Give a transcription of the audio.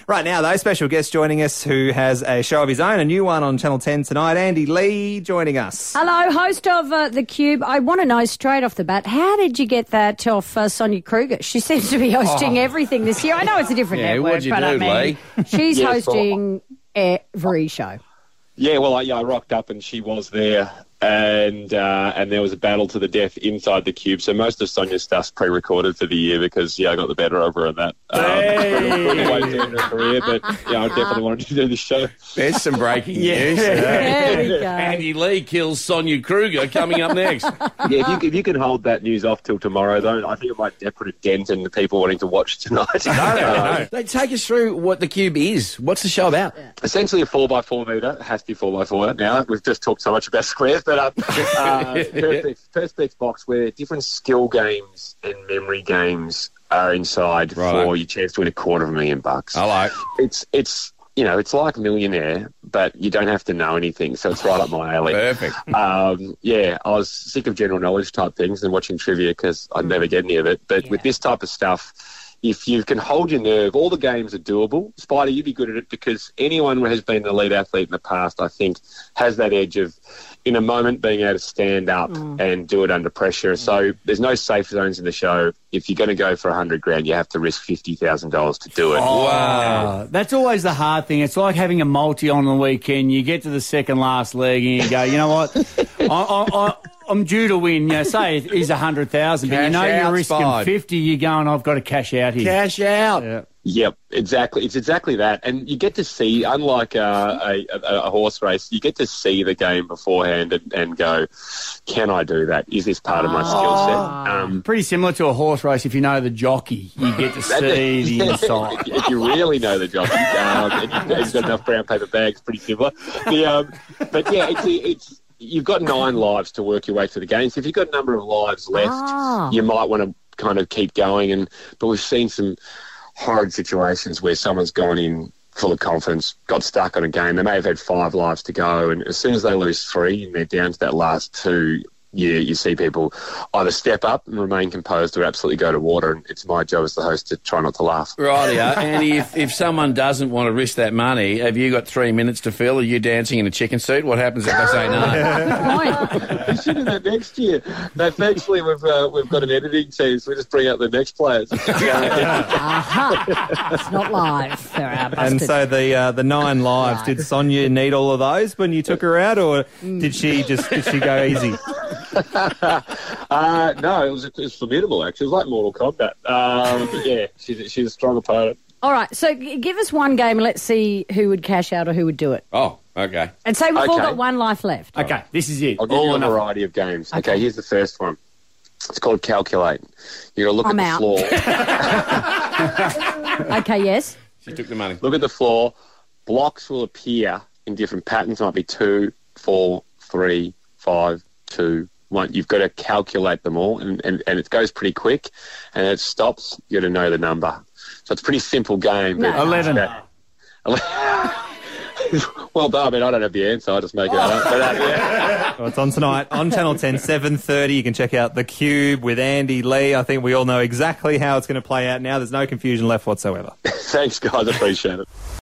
Right now, though, special guest joining us who has a show of his own, a new one on Channel 10 tonight, Andy Lee joining us. Hello, host of The Cube. I want to know straight off the bat, how did you get that off Sonia Kruger? She seems to be hosting everything this year. I know it's a different network, what'd you but do, I mean, Lee? she's hosting every show. Yeah, well, I rocked up and she was there, and there was a battle to the death inside the Cube. So most of Sonia's stuff's pre-recorded for the year because I got the better of her on that. Way to end her career, but I definitely wanted to do the show. There's some breaking news. There we go. Andy Lee kills Sonia Kruger coming up next. Yeah, if you can hold that news off till tomorrow, though, I think it might put a dent in the people wanting to watch tonight. No. Take us through what the Cube is. What's the show about? Essentially a 4x4 metre. It has to be 4x4 now. We've just talked so much about squares, but Perspex box where different skill games and memory games are inside for your chance to win $250,000. I like. It's it's like Millionaire, but you don't have to know anything, so it's right up my alley. Perfect. I was sick of general knowledge type things and watching trivia because I'd never get any of it. But with this type of stuff, if you can hold your nerve, all the games are doable. Spider, you'd be good at it because anyone who has been an elite athlete in the past, I think, has that edge of, in a moment, being able to stand up and do it under pressure. So there's no safe zones in the show. If you're going to go for $100,000, you have to risk $50,000 to do it. Oh, wow. That's always the hard thing. It's like having a multi on the weekend. You get to the second last leg and you go, you know what? I'm due to win. Say it is 100,000, but you're risking 50. You're going, I've got to cash out here. Cash out. Yeah. Yep, exactly. It's exactly that. And you get to see, unlike a horse race, you get to see the game beforehand and go, can I do that? Is this part of my skill set? Pretty similar to a horse race. If you know the jockey, you get to see the inside. If you really know the jockey, and you've got enough brown paper bags, pretty similar. But yeah, it's you've got 9 lives to work your way through the game. So if you've got a number of lives left, you might want to kind of keep going. But we've seen some horrid situations where someone's gone in full of confidence, got stuck on a game. They may have had 5 lives to go, and as soon as they lose 3 and they're down to that last 2, you see people either step up and remain composed or absolutely go to water, and it's my job as the host to try not to laugh. Rightio. Andy, if someone doesn't want to risk that money, have you got 3 minutes to fill? Are you dancing in a chicken suit? What happens if they say no? We should do that next year. No, thankfully, we've got an editing team, so we just bring out the next players. It's not live. There are and so the 9 lives, did Sonia need all of those when you took her out, or did she go easy? No, it was formidable, actually. It was like Mortal Kombat. She's a strong opponent. All right, so give us one game. Let's see who would cash out or who would do it. Oh, okay. And say we've all got 1 life left. Okay, this is it. I'll give you a variety of games. Okay, here's the first one. It's called Calculate. You're going to look at the floor. Okay, yes. She took the money. Look at the floor. Blocks will appear in different patterns. It might be 2, 4, 3, 5, 2, 1. You've got to calculate them all, and it goes pretty quick, and it stops. You've got to know the number. So it's a pretty simple game. No. 11. Well done. I mean, I don't have the answer. I just make it up. But, Well, it's on tonight on Channel 10, 7:30. You can check out The Cube with Andy Lee. I think we all know exactly how it's going to play out now. There's no confusion left whatsoever. Thanks, guys. I appreciate it.